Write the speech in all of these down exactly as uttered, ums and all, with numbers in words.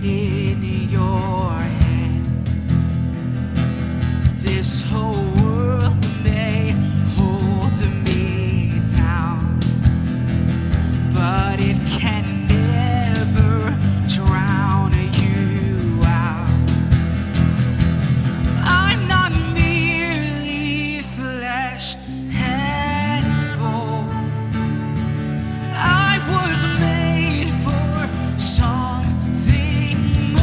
in your hands. This whole world may hold me down, but it can never drown you out. I'm not merely flesh and bone. I was made for something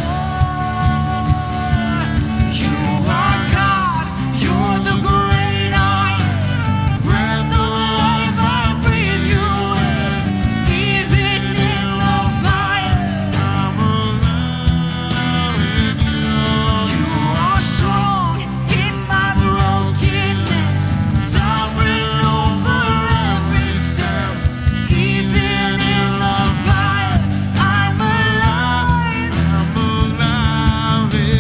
more. You are God, you're the great I am. Breath of life, I breathe you in. Even in the fire, I'm alive in you. You are strong in my brokenness, sovereign over every step. Even in the fire, I'm alive. I'm alive in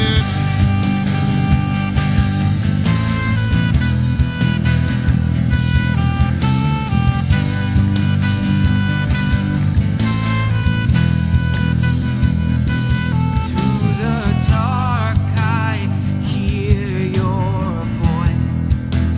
Through the dark, I hear your voice.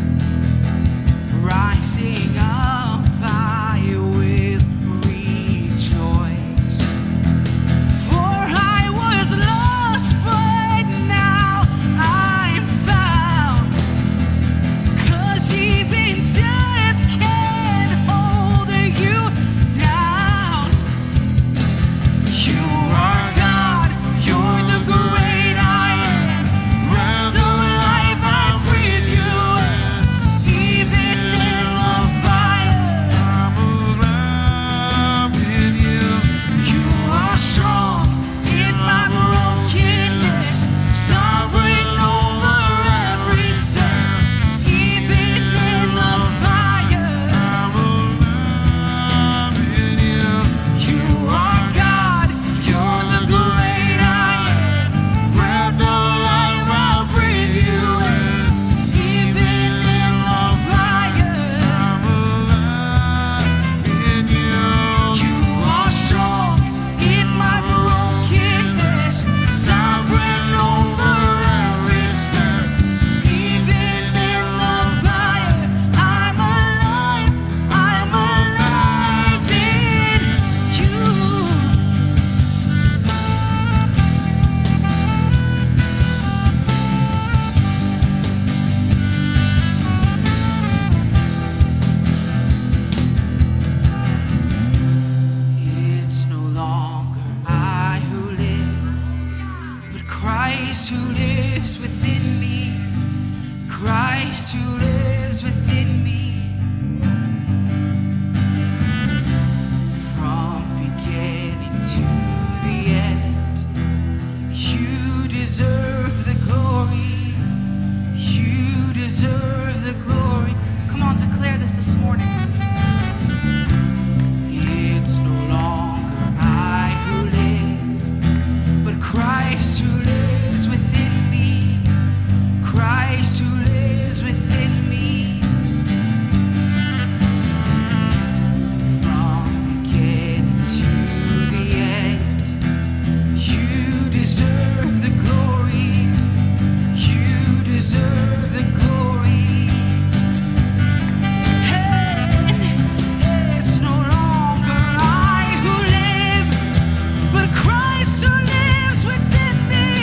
Rising up, I will rejoice. For I was lost, but now I'm found. 'Cause even death can't hold you down. You are God, you're the great I am. Breath of life, I breathe you in. Even in the fire, I'm alive in you. You are strong in my brokenness, sovereign over every step. Even in the fire, I'm alive in you. You are God, you're the great I am. Breath of life, I'll breathe you in. Even in the fire, I'm alive in you. You are strong in my brokenness, sovereign over every step. Even in the fire, I'm alive, I'm alive in you. It's no longer I who live, but Christ who lives within me. Christ who lives within me. From beginning to the end, you deserve the glory. You deserve the glory. Come on, declare this this morning. It's no longer I who live, but Christ who lives within me. Christ who lives within me. From beginning to the end, you deserve the glory. You deserve the glory. And it's no longer I who live, but Christ who lives within me.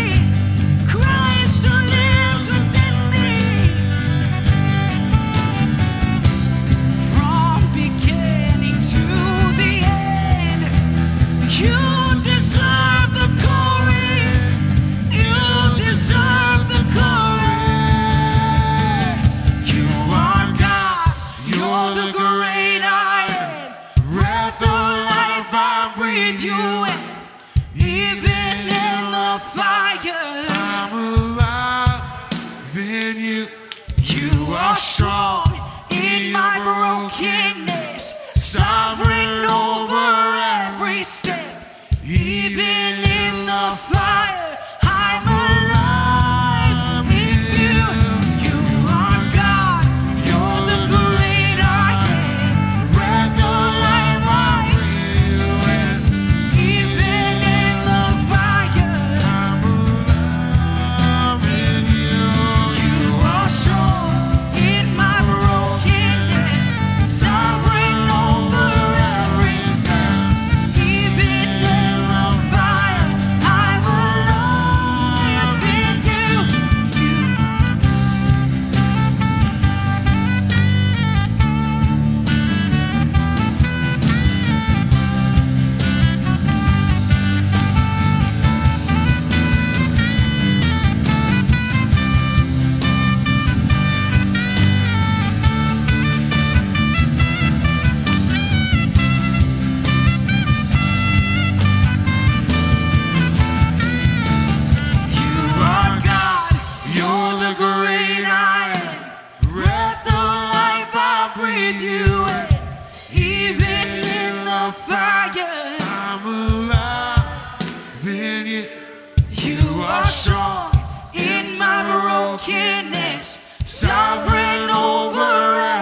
with you. And even in the fire, I'm alive in you. you are strong in my brokenness, sovereign over